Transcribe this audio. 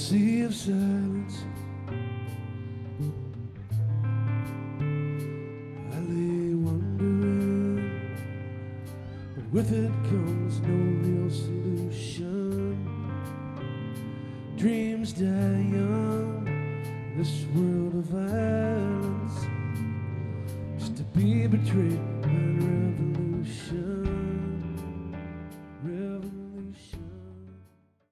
sea of silence. I lay wondering, but with it comes no real solution. Dreams die young in this world of violence, just to be betrayed by revolution.